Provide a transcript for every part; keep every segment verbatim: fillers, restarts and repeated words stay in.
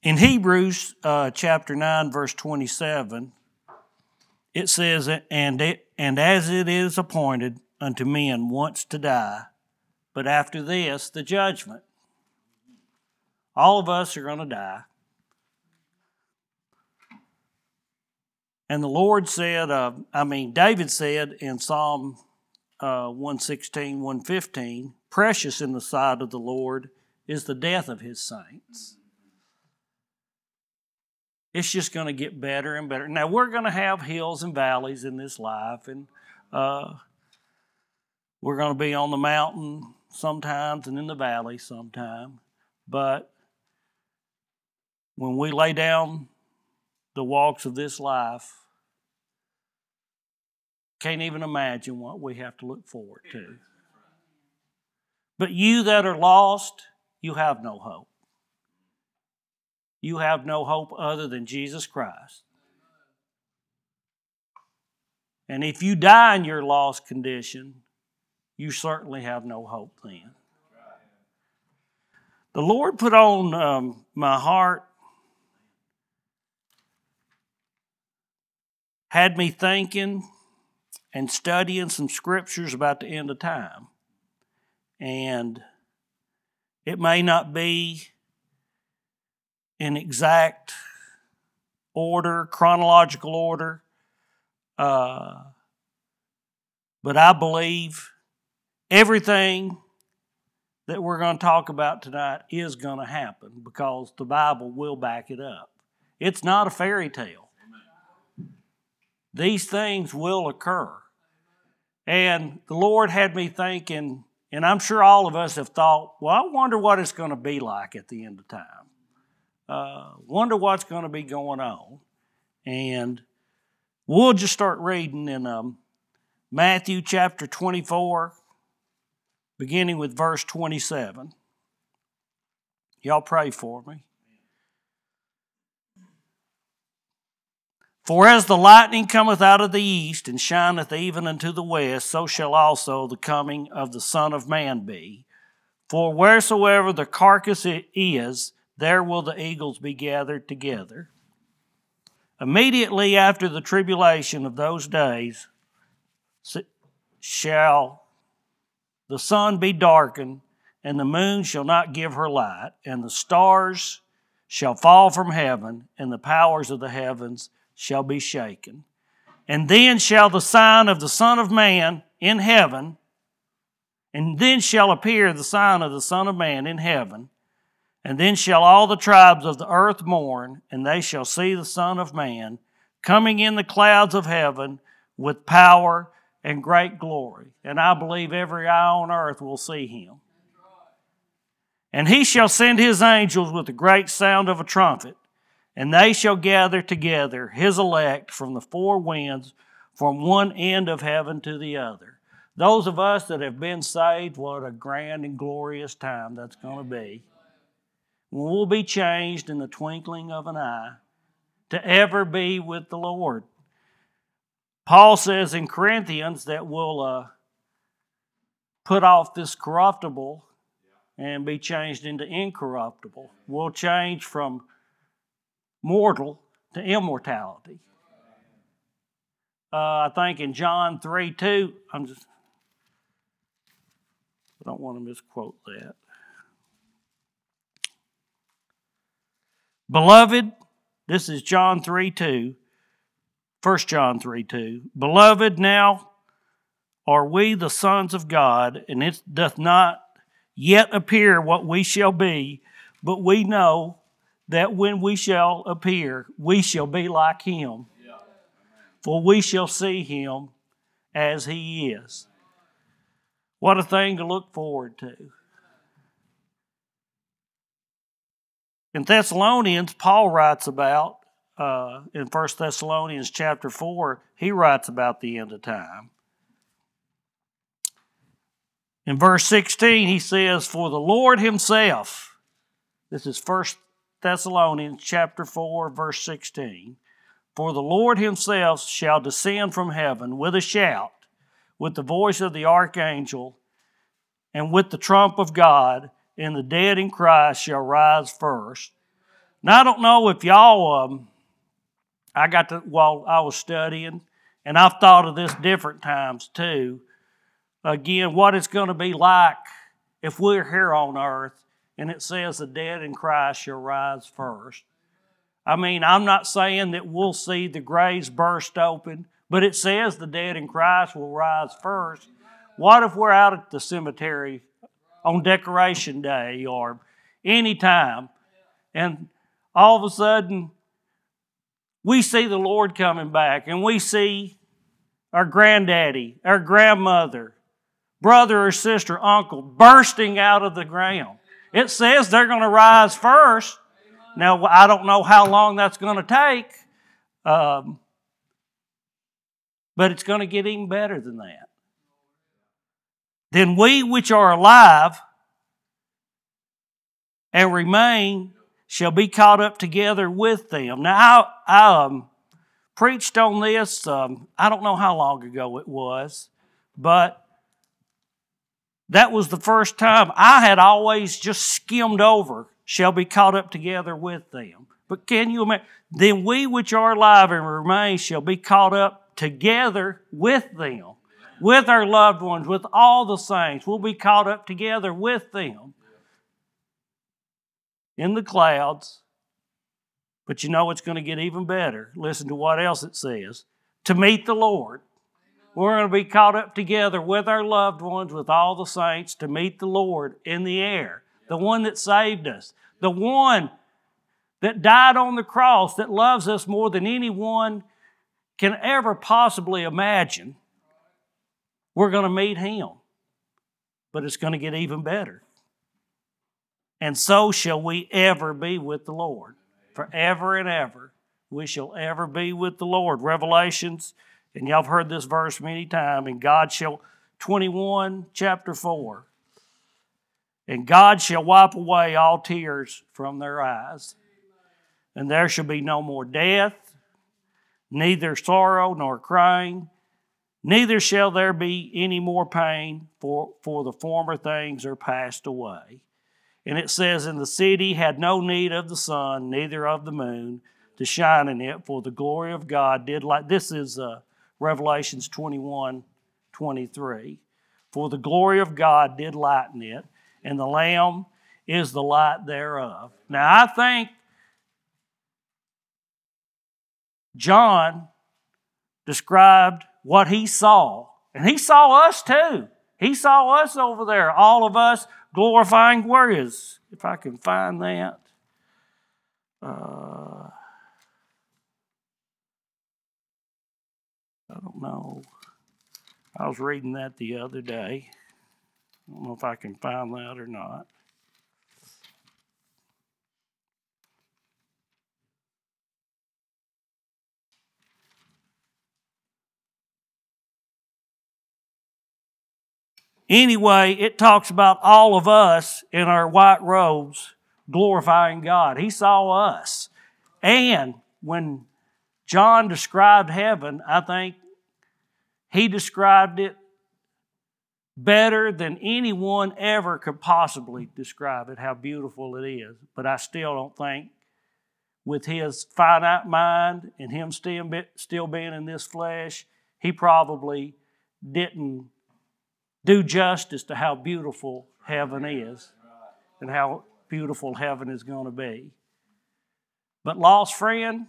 In Hebrews uh, chapter nine, verse twenty-seven, it says, and, it, and as it is appointed unto men once to die, but after this, the judgment. All of us are going to die. And the Lord said, uh, I mean, David said in Psalm uh, one sixteen, one fifteen, precious in the sight of the Lord is the death of his saints. It's just going to get better and better. Now, we're going to have hills and valleys in this life, and uh, we're going to be on the mountain sometimes and in the valley sometime. But when we lay down the walks of this life, can't even imagine what we have to look forward to. But you that are lost, you have no hope. You have no hope other than Jesus Christ. And if you die in your lost condition, you certainly have no hope then. The Lord put on um, my heart, had me thinking and studying some scriptures about the end of time. And it may not be in exact order, chronological order, uh, but I believe everything that we're going to talk about tonight is going to happen because the Bible will back it up. It's not a fairy tale. These things will occur. And the Lord had me thinking, and I'm sure all of us have thought, well, I wonder what it's going to be like at the end of time. Uh, wonder what's going to be going on. And we'll just start reading in um, Matthew chapter twenty-four, beginning with verse twenty-seven. Y'all pray for me. For as the lightning cometh out of the east, and shineth even unto the west, so shall also the coming of the Son of Man be. For wheresoever the carcass is, there will the eagles be gathered together. Immediately after the tribulation of those days shall the sun be darkened, and the moon shall not give her light, and the stars shall fall from heaven, and the powers of the heavens shall be shaken. And then shall the sign of the Son of Man in heaven, and then shall appear the sign of the Son of Man in heaven, and then shall all the tribes of the earth mourn, and they shall see the Son of Man coming in the clouds of heaven with power and great glory. And I believe every eye on earth will see him. And he shall send his angels with a great sound of a trumpet, and they shall gather together his elect from the four winds, from one end of heaven to the other. Those of us that have been saved, what a grand and glorious time that's going to be. We'll be changed in the twinkling of an eye to ever be with the Lord. Paul says in Corinthians that we'll uh, put off this corruptible and be changed into incorruptible. We'll change from mortal to immortality. Uh, I think in John three two, I'm just, I don't want to misquote that. Beloved, this is John three two, First John three two. Beloved, now are we the sons of God, and it doth not yet appear what we shall be, but we know that when we shall appear, we shall be like him. For we shall see him as he is. What a thing to look forward to. In Thessalonians, Paul writes about, uh, in First Thessalonians chapter four, he writes about the end of time. In verse sixteen, he says, for the Lord himself, this is First Thessalonians chapter four, verse sixteen, for the Lord himself shall descend from heaven with a shout, with the voice of the archangel, and with the trump of God, and the dead in Christ shall rise first. Now, I don't know if y'all, um, I got to, while I was studying, and I've thought of this different times too, again, what it's going to be like if we're here on earth and it says the dead in Christ shall rise first. I mean, I'm not saying that we'll see the graves burst open, but it says the dead in Christ will rise first. What if we're out at the cemetery on Decoration Day or any time, and all of a sudden we see the Lord coming back, and we see our granddaddy, our grandmother, brother or sister, uncle bursting out of the ground? It says they're going to rise first. Now, I don't know how long that's going to take, um, but it's going to get even better than that. Then we which are alive and remain shall be caught up together with them. Now, I, I um, preached on this, um, I don't know how long ago it was, but that was the first time. I had always just skimmed over, shall be caught up together with them. But can you imagine? Then we which are alive and remain shall be caught up together with them, with our loved ones, with all the saints. We'll be caught up together with them in the clouds. But you know it's going to get even better. Listen to what else it says. To meet the Lord. We're going to be caught up together with our loved ones, with all the saints, to meet the Lord in the air. The one that saved us. The one that died on the cross, that loves us more than anyone can ever possibly imagine. We're going to meet Him. But it's going to get even better. And so shall we ever be with the Lord. Forever and ever, we shall ever be with the Lord. Revelations, and y'all have heard this verse many times, and God shall, twenty-one, chapter four, and God shall wipe away all tears from their eyes, and there shall be no more death, neither sorrow nor crying, neither shall there be any more pain, for, for the former things are passed away. And it says, and the city had no need of the sun, neither of the moon, to shine in it, for the glory of God did light. This is uh, Revelations twenty-one, twenty-three. For the glory of God did lighten it, and the Lamb is the light thereof. Now I think John described what he saw, and he saw us too. He saw us over there, all of us glorifying. Where is, if I can find that? Uh, I don't know. I was reading that the other day. I don't know if I can find that or not. Anyway, it talks about all of us in our white robes glorifying God. He saw us. And when John described heaven, I think he described it better than anyone ever could possibly describe it, how beautiful it is. But I still don't think, with his finite mind and him still, still being in this flesh, he probably didn't do justice to how beautiful heaven is and how beautiful heaven is going to be. But lost friend,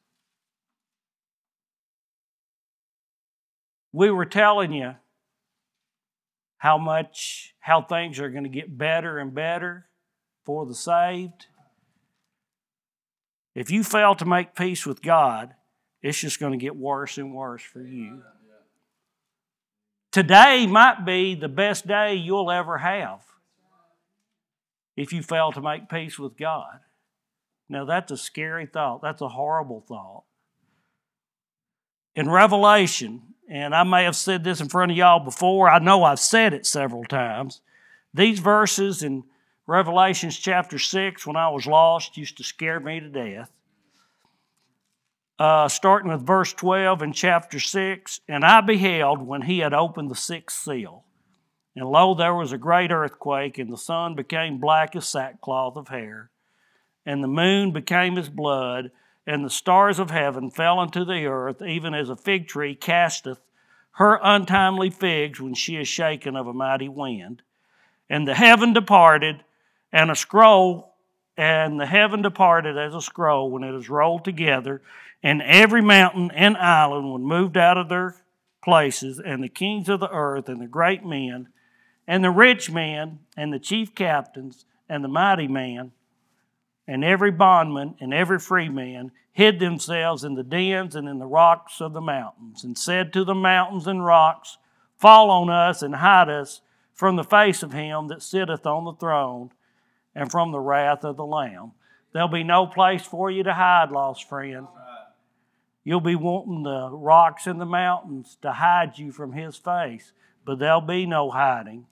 we were telling you how much, how things are going to get better and better for the saved. If you fail to make peace with God, it's just going to get worse and worse for you. Today might be the best day you'll ever have if you fail to make peace with God. Now, that's a scary thought. That's a horrible thought. In Revelation, and I may have said this in front of y'all before, I know I've said it several times, these verses in Revelations chapter six, when I was lost, used to scare me to death. Uh, starting with verse twelve in chapter six, and I beheld when he had opened the sixth seal, and lo, there was a great earthquake, and the sun became black as sackcloth of hair, and the moon became as blood, and the stars of heaven fell into the earth, even as a fig tree casteth her untimely figs when she is shaken of a mighty wind. And the heaven departed, and a scroll, and the heaven departed as a scroll when it is rolled together, and every mountain and island was moved out of their places, and the kings of the earth, and the great men, and the rich men, and the chief captains, and the mighty man, and every bondman and every free man hid themselves in the dens and in the rocks of the mountains, and said to the mountains and rocks, Fall on us and hide us from the face of him that sitteth on the throne and from the wrath of the Lamb. There'll be no place for you to hide, lost friend. You'll be wanting the rocks and the mountains to hide you from his face, but there'll be no hiding.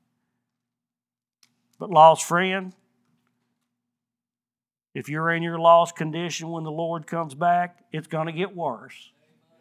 But lost friend, if you're in your lost condition when the Lord comes back, it's going to get worse.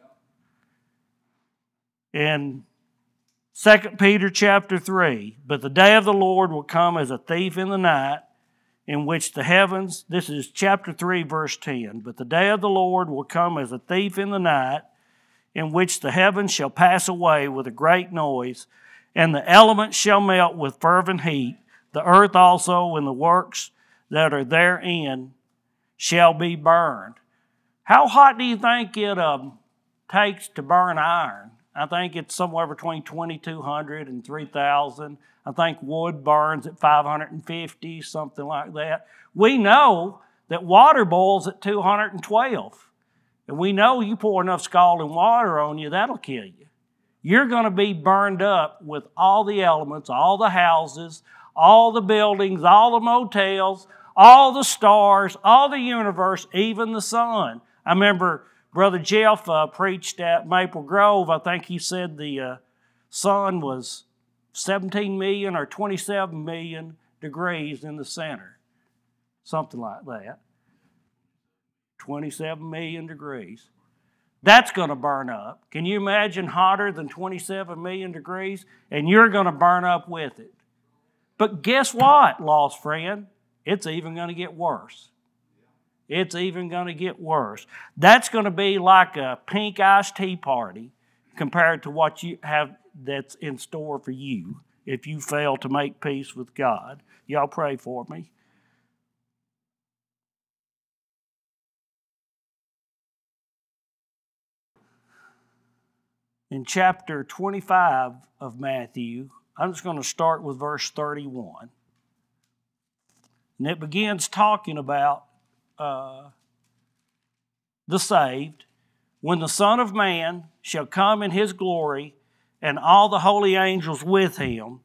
In Second Peter chapter three, but the day of the Lord will come as a thief in the night, in which the heavens, this is chapter three, verse ten, but the day of the Lord will come as a thief in the night, in which the heavens shall pass away with a great noise, and the elements shall melt with fervent heat. The earth also and the works that are therein shall be burned. How hot do you think it um, takes to burn iron? I think it's somewhere between twenty-two hundred and three thousand. I think wood burns at five hundred fifty, something like that. We know that water boils at two hundred twelve. And we know you pour enough scalding water on you, that'll kill you. You're going to be burned up with all the elements, all the houses, all the buildings, all the motels, all the stars, all the universe, even the sun. I remember Brother Jeff uh, preached at Maple Grove. I think he said the uh, sun was seventeen million or twenty-seven million degrees in the center. Something like that. twenty-seven million degrees. That's going to burn up. Can you imagine hotter than twenty-seven million degrees? And you're going to burn up with it. But guess what, lost friend? It's even going to get worse. It's even going to get worse. That's going to be like a pink iced tea party compared to what you have that's in store for you if you fail to make peace with God. Y'all pray for me. In chapter twenty-five of Matthew, I'm just going to start with verse thirty-one. And it begins talking about uh, the saved. When the Son of Man shall come in his glory, and all the holy angels with him,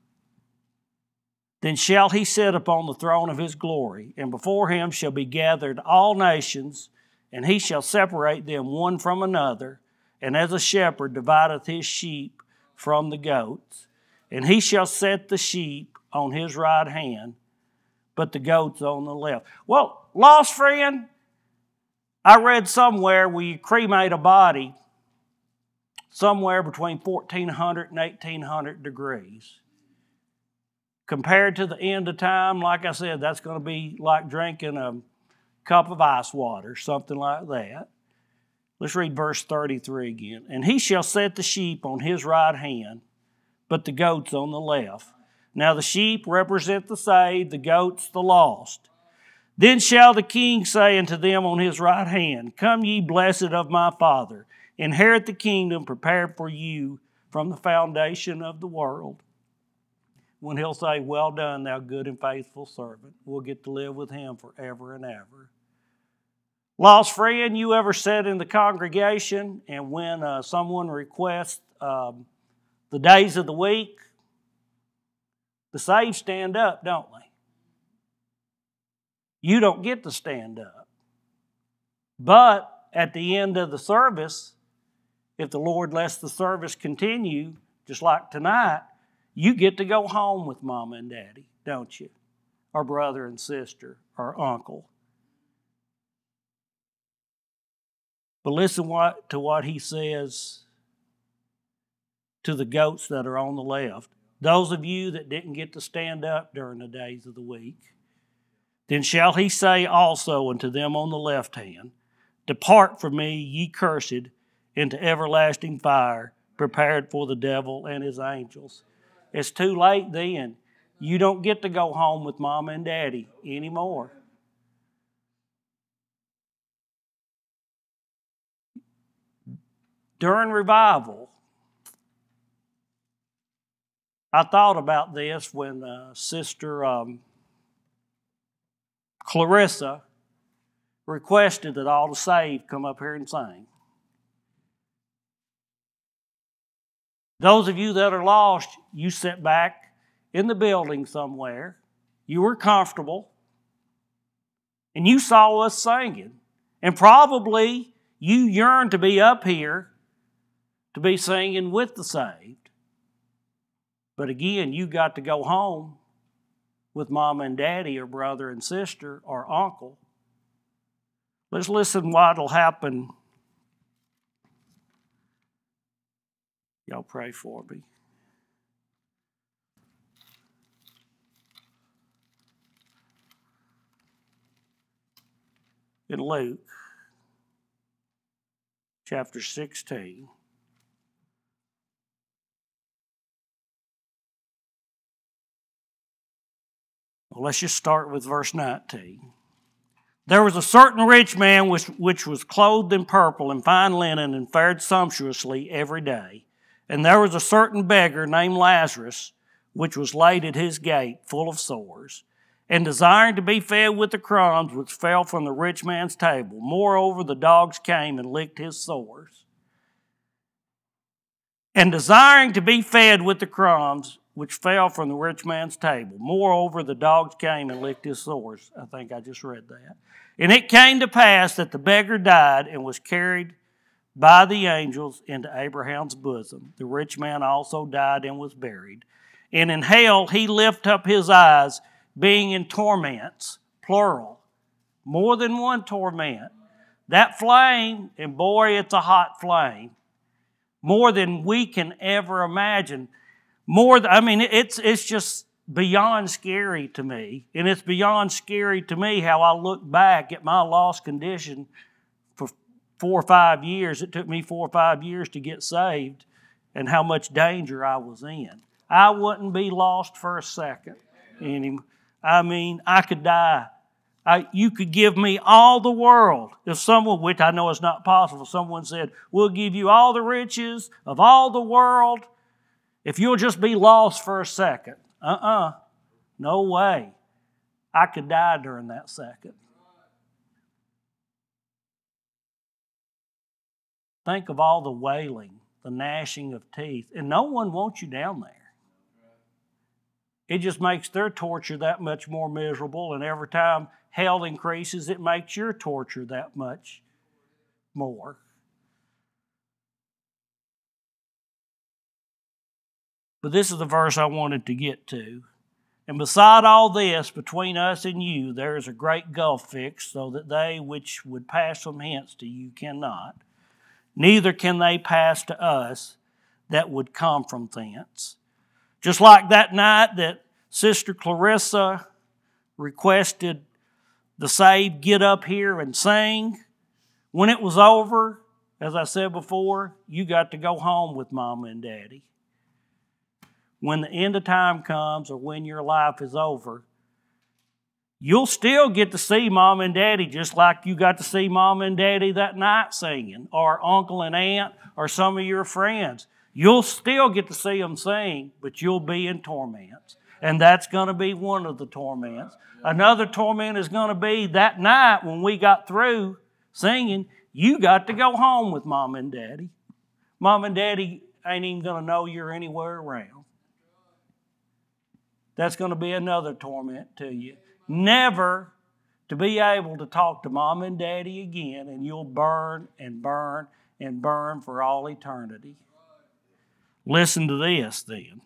then shall he sit upon the throne of his glory, and before him shall be gathered all nations, and he shall separate them one from another, and as a shepherd divideth his sheep from the goats. And he shall set the sheep on his right hand, but the goats on the left. Well, lost friend, I read somewhere where you cremate a body somewhere between fourteen hundred and eighteen hundred degrees. Compared to the end of time, like I said, that's going to be like drinking a cup of ice water, something like that. Let's read verse thirty-three again. And he shall set the sheep on his right hand, but the goats on the left. Now the sheep represent the saved, the goats the lost. Then shall the king say unto them on his right hand, Come ye blessed of my Father, inherit the kingdom prepared for you from the foundation of the world. When he'll say, Well done, thou good and faithful servant. We'll get to live with him forever and ever. Lost friend, you ever sat in the congregation and when uh, someone requests um, the days of the week, the saved stand up, don't they? You don't get to stand up. But at the end of the service, if the Lord lets the service continue, just like tonight, you get to go home with mama and daddy, don't you? Or brother and sister, or uncle. But listen what, to what he says to the goats that are on the left. Those of you that didn't get to stand up during the days of the week, Then shall he say also unto them on the left hand, Depart from me, ye cursed, into everlasting fire, prepared for the devil and his angels. It's too late then. You don't get to go home with Mama and Daddy anymore. During revival, I thought about this when uh, Sister um, Clarissa requested that all the saved come up here and sing. Those of you that are lost, you sit back in the building somewhere. You were comfortable. And you saw us singing. And probably you yearn to be up here to be singing with the saved. But again, you got to go home with Mama and Daddy or brother and sister or uncle. Let's listen what'll happen. Y'all pray for me. In Luke chapter sixteen. Well, let's just start with verse nineteen. There was a certain rich man which, which was clothed in purple and fine linen and fared sumptuously every day. And there was a certain beggar named Lazarus, which was laid at his gate, full of sores, and desiring to be fed with the crumbs which fell from the rich man's table. Moreover, the dogs came and licked his sores. And desiring to be fed with the crumbs which fell from the rich man's table. Moreover, the dogs came and licked his sores. I think I just read that. And it came to pass that the beggar died and was carried by the angels into Abraham's bosom. The rich man also died and was buried. And in hell he lifted up his eyes, being in torments, plural, more than one torment. That flame, and boy, it's a hot flame, more than we can ever imagine. More, I mean, it's it's just beyond scary to me. And it's beyond scary to me how I look back at my lost condition for four or five years. It took me four or five years to get saved, and how much danger I was in. I wouldn't be lost for a second. Any, I mean, I could die. I, you could give me all the world. If someone, which I know is not possible, someone said, we'll give you all the riches of all the world if you'll just be lost for a second. Uh-uh. No way. I could die during that second. Think of all the wailing, the gnashing of teeth, and no one wants you down there. It just makes their torture that much more miserable, and every time hell increases, it makes your torture that much more. But this is the verse I wanted to get to. And beside all this, between us and you, there is a great gulf fixed, so that they which would pass from hence to you cannot. Neither can they pass to us that would come from thence. Just like that night that Sister Clarissa requested the saved get up here and sing. When it was over, as I said before, you got to go home with Mama and Daddy. When the end of time comes, or when your life is over, you'll still get to see Mom and Daddy just like you got to see Mom and Daddy that night singing, or Uncle and Aunt, or some of your friends. You'll still get to see them sing, but you'll be in torments. And that's going to be one of the torments. Another torment is going to be that night when we got through singing, you got to go home with Mom and Daddy. Mom and Daddy ain't even going to know you're anywhere around. That's going to be another torment to you. Never to be able to talk to Mom and Daddy again, and you'll burn and burn and burn for all eternity. Listen to this then.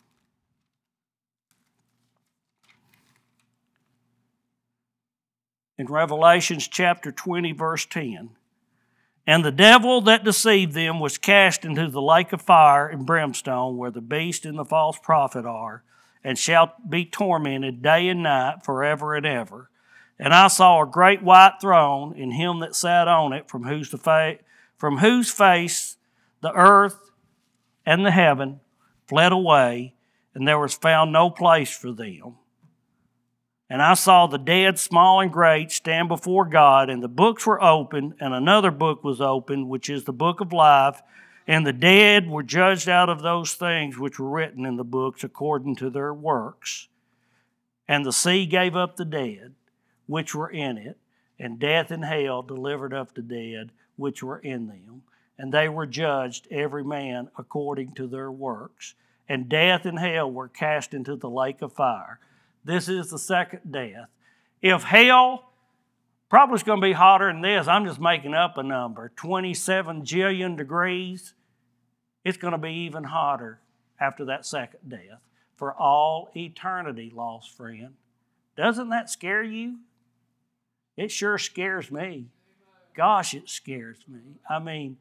In Revelations chapter twenty, verse ten, and the devil that deceived them was cast into the lake of fire and brimstone, where the beast and the false prophet are, and shall be tormented day and night forever and ever. And I saw a great white throne, and him that sat on it, from whose, fa- from whose face the earth and the heaven fled away, and there was found no place for them. And I saw the dead, small and great, stand before God, and the books were opened, and another book was opened, which is the book of life. And the dead were judged out of those things which were written in the books according to their works. And the sea gave up the dead which were in it, and death and hell delivered up the dead which were in them. And they were judged, every man according to their works. And death and hell were cast into the lake of fire. This is the second death. If hell, probably it's going to be hotter than this, I'm just making up a number, twenty-seven jillion degrees, it's going to be even hotter after that second death for all eternity, lost friend. Doesn't that scare you? It sure scares me. Gosh, it scares me. I mean,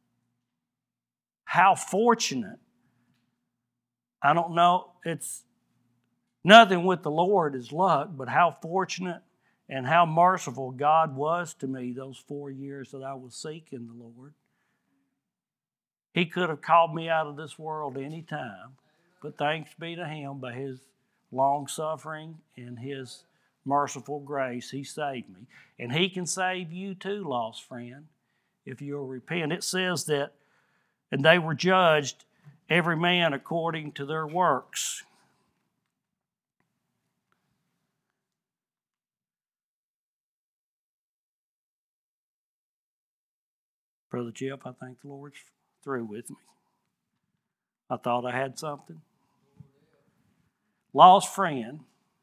how fortunate. I don't know, it's nothing with the Lord is luck, but how fortunate and how merciful God was to me those four years that I was seeking the Lord. He could have called me out of this world any time, but thanks be to Him, by His long suffering and His merciful grace, He saved me. And He can save you too, lost friend, if you'll repent. It says that, and they were judged, every man according to their works. Brother Jeff, I think the Lord's through with me. I thought I had something. Lost friend,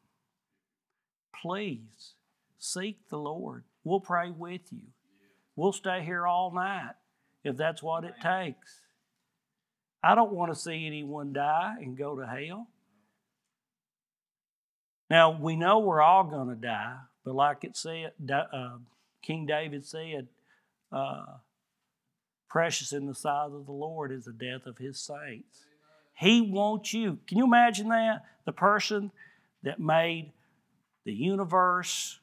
please seek the Lord. We'll pray with you. We'll stay here all night if that's what it takes. I don't want to see anyone die and go to hell. Now, we know we're all going to die, but like it said, uh, King David said, uh, precious in the sight of the Lord is the death of His saints. He wants you. Can you imagine that? The person that made the universe,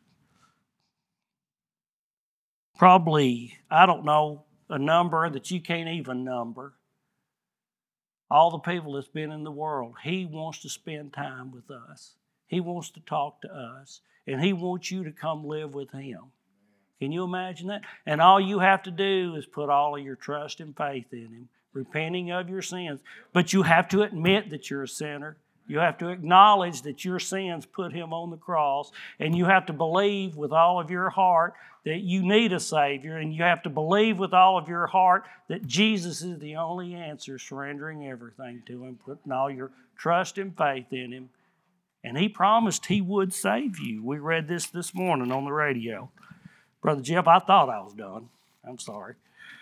probably, I don't know, a number that you can't even number. All the people that's been in the world, He wants to spend time with us. He wants to talk to us. And He wants you to come live with Him. Can you imagine that? And all you have to do is put all of your trust and faith in Him, repenting of your sins. But you have to admit that you're a sinner. You have to acknowledge that your sins put Him on the cross. And you have to believe with all of your heart that you need a Savior. And you have to believe with all of your heart that Jesus is the only answer, surrendering everything to Him, putting all your trust and faith in Him. And He promised He would save you. We read this this morning on the radio. Brother Jeff, I thought I was done. I'm sorry.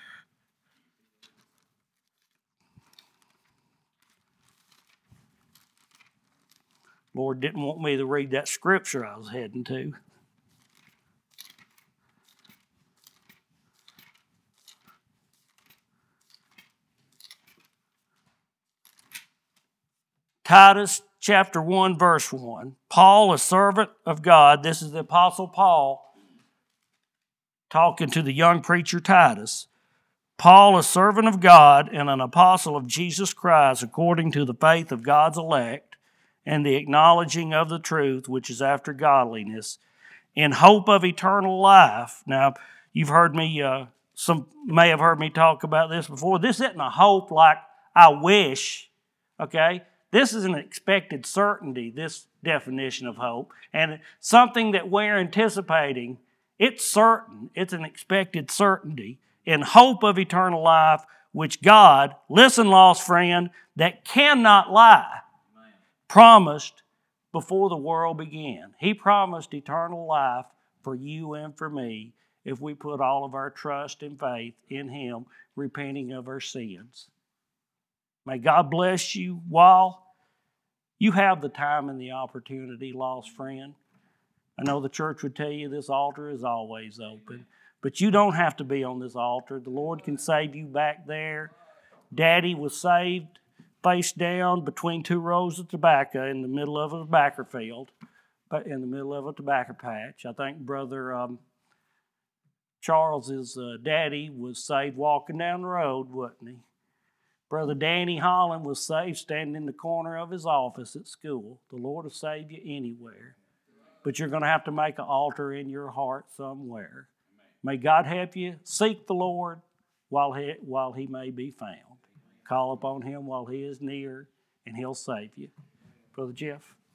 Lord didn't want me to read that scripture I was heading to. Titus chapter one, verse one. Paul, a servant of God, this is the Apostle Paul talking to the young preacher Titus. Paul, a servant of God and an apostle of Jesus Christ, according to the faith of God's elect and the acknowledging of the truth, which is after godliness, in hope of eternal life. Now, you've heard me, uh, some may have heard me talk about this before. This isn't a hope like I wish, okay? This is an expected certainty, this definition of hope, and something that we're anticipating. It's certain. It's an expected certainty in hope of eternal life, which God, listen, lost friend, that cannot lie, promised before the world began. He promised eternal life for you and for me if we put all of our trust and faith in Him, repenting of our sins. May God bless you while you have the time and the opportunity, lost friend. I know the church would tell you this altar is always open, but you don't have to be on this altar. The Lord can save you back there. Daddy was saved face down between two rows of tobacco in the middle of a tobacco field, in the middle of a tobacco patch. I think Brother um, Charles's uh, daddy was saved walking down the road, wasn't he? Brother Danny Holland was saved standing in the corner of his office at school. The Lord will save you anywhere. But you're going to have to make an altar in your heart somewhere. May God help you. Seek the Lord while he, while he may be found. Call upon him while he is near, and he'll save you. Brother Jeff.